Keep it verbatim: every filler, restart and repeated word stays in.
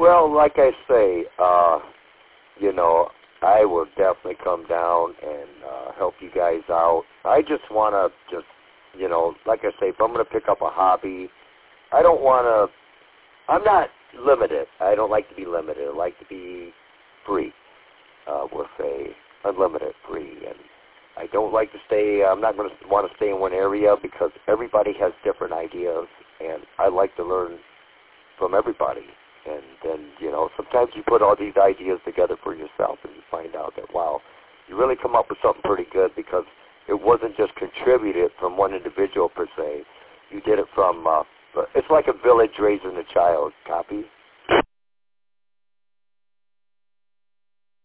Well, like I say, uh, you know, I will definitely come down and uh, help you guys out. I just want to just, you know, like I say, if I'm going to pick up a hobby, I don't want to, I'm not limited. I don't like to be limited. I like to be free, uh, we'll say unlimited free. And I don't like to stay, I'm not going to want to stay in one area because everybody has different ideas, and I like to learn from everybody. And then, you know, sometimes you put all these ideas together for yourself and you find out that, wow, you really come up with something pretty good because it wasn't just contributed from one individual per se. You did it from, uh, it's like a village raising a child, copy?